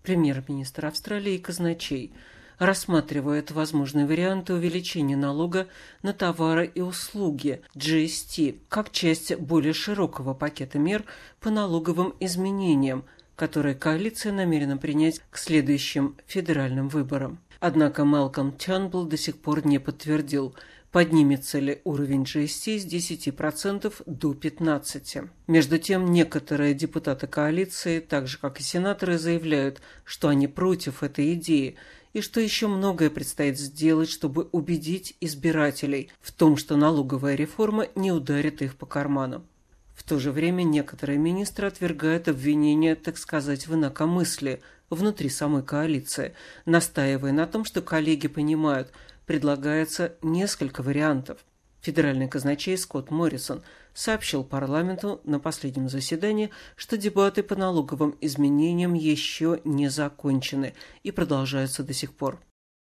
Премьер-министр Австралии и казначей рассматривает возможные варианты увеличения налога на товары и услуги GST как часть более широкого пакета мер по налоговым изменениям, которые коалиция намерена принять к следующим федеральным выборам. Однако Малкольм Тернбулл до сих пор не подтвердил, поднимется ли уровень GST с 10% до 15%. Между тем, некоторые депутаты коалиции, так же как и сенаторы, заявляют, что они против этой идеи, и что еще многое предстоит сделать, чтобы убедить избирателей в том, что налоговая реформа не ударит их по карману. В то же время некоторые министры отвергают обвинения, так сказать, в инакомыслии внутри самой коалиции, настаивая на том, что коллеги понимают, предлагается несколько вариантов. Федеральный казначей Скотт Моррисон сообщил парламенту на последнем заседании, что дебаты по налоговым изменениям еще не закончены и продолжаются до сих пор.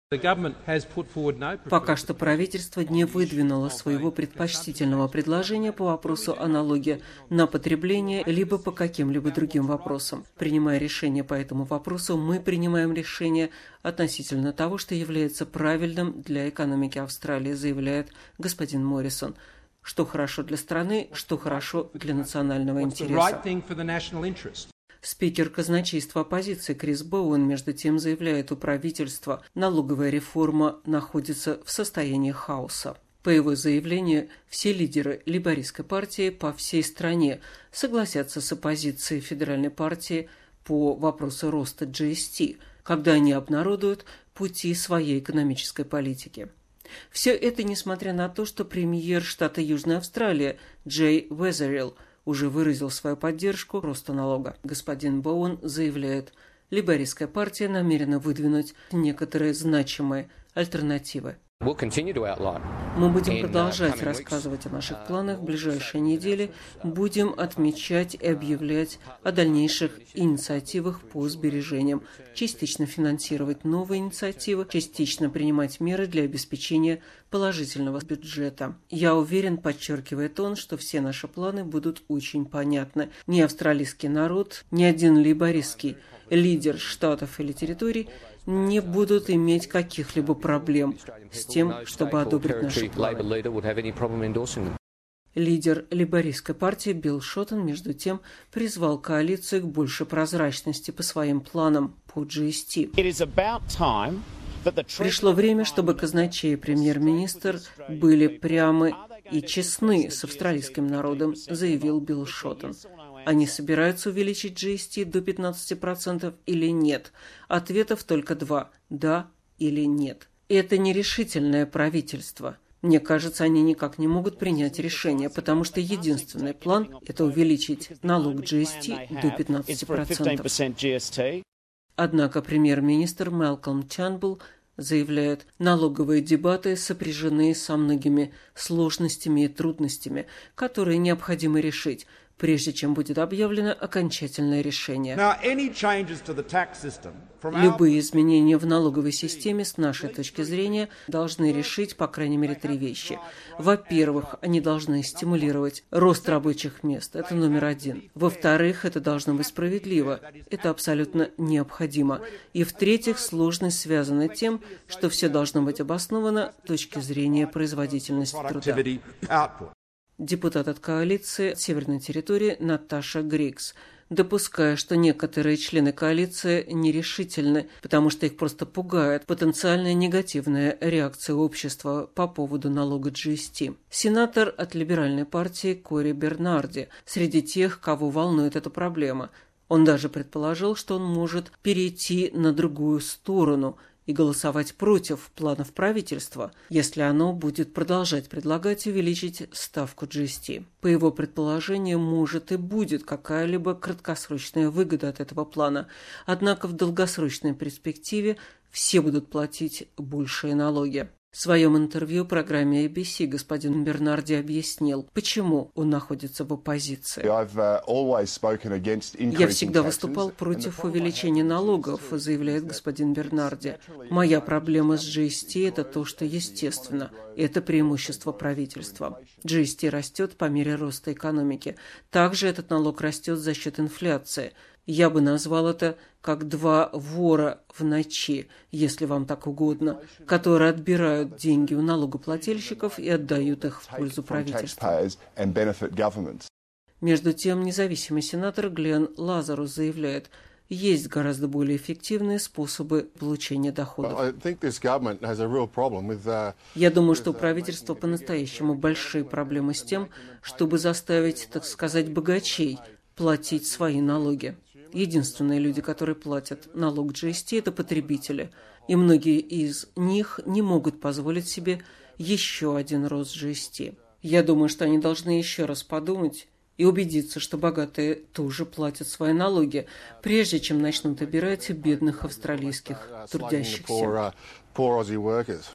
Пока что правительство не выдвинуло своего предпочтительного предложения по вопросу о налоге на потребление либо по каким-либо другим вопросам. Принимая решение по этому вопросу, мы принимаем решение относительно того, что является правильным для экономики Австралии, заявляет господин Моррисон. Что хорошо для страны, что хорошо для национального интереса. Спикер казначейства оппозиции Крис Боуэн, между тем, заявляет, у правительства налоговая реформа находится в состоянии хаоса. По его заявлению, все лидеры лейбористской партии по всей стране согласятся с оппозицией федеральной партии по вопросу роста GST, когда они обнародуют пути своей экономической политики. Все это несмотря на то, что премьер штата Южная Австралия Джей Везерилл уже выразил свою поддержку роста налога. Господин Боуэн заявляет, лейбористская партия намерена выдвинуть некоторые значимые альтернативы. Мы будем продолжать рассказывать о наших планах в ближайшие недели, будем отмечать и объявлять о дальнейших инициативах по сбережениям, частично финансировать новые инициативы, частично принимать меры для обеспечения положительного бюджета. Я уверен, подчеркивает он, что все наши планы будут очень понятны. Ни австралийский народ, ни один лейбористский лидер штатов или территорий не будут иметь каких-либо проблем с тем, чтобы одобрить наши планы. Лидер лейбористской партии Билл Шоттон, между тем, призвал коалицию к большей прозрачности по своим планам по GST. Пришло время, чтобы казначей и премьер-министр были прямы и честны с австралийским народом, заявил Билл Шоттон. Они собираются увеличить GST до 15% или нет? Ответов только два – да или нет. Это нерешительное правительство. Мне кажется, они никак не могут принять решение, потому что единственный план – это увеличить налог GST до 15%. Однако премьер-министр Малкольм Тернбулл заявляет, налоговые дебаты сопряжены со многими сложностями и трудностями, которые необходимо решить, прежде чем будет объявлено окончательное решение. Любые изменения в налоговой системе, с нашей точки зрения, должны решить, по крайней мере, три вещи. Во-первых, они должны стимулировать рост рабочих мест. Это номер один. Во-вторых, это должно быть справедливо. Это абсолютно необходимо. И в-третьих, сложность связана тем, что все должно быть обосновано с точки зрения производительности труда. Депутат от коалиции Северной территории Наташа Григс, допуская, что некоторые члены коалиции нерешительны, потому что их просто пугает потенциальная негативная реакция общества по поводу налога GST. Сенатор от либеральной партии Кори Бернарди среди тех, кого волнует эта проблема. Он даже предположил, что он может перейти на другую сторону и голосовать против планов правительства, если оно будет продолжать предлагать увеличить ставку GST. По его предположению, может и будет какая-либо краткосрочная выгода от этого плана, однако в долгосрочной перспективе все будут платить большие налоги. В своем интервью программе ABC господин Бернарди объяснил, почему он находится в оппозиции. «Я всегда выступал против увеличения налогов», заявляет господин Бернарди. «Моя проблема с GST – это то, что естественно. Это преимущество правительства. GST растет по мере роста экономики. Также этот налог растет за счет инфляции. Я бы назвал это как два вора в ночи, если вам так угодно, которые отбирают деньги у налогоплательщиков и отдают их в пользу правительства. Между тем, независимый сенатор Глен Лазарус заявляет, есть гораздо более эффективные способы получения доходов. Я думаю, что у правительства по-настоящему большие проблемы с тем, чтобы заставить, так сказать, богачей платить свои налоги. Единственные люди, которые платят налог GST, это потребители, и многие из них не могут позволить себе еще один рост GST. Я думаю, что они должны еще раз подумать и убедиться, что богатые тоже платят свои налоги, прежде чем начнут обирать бедных австралийских трудящихся.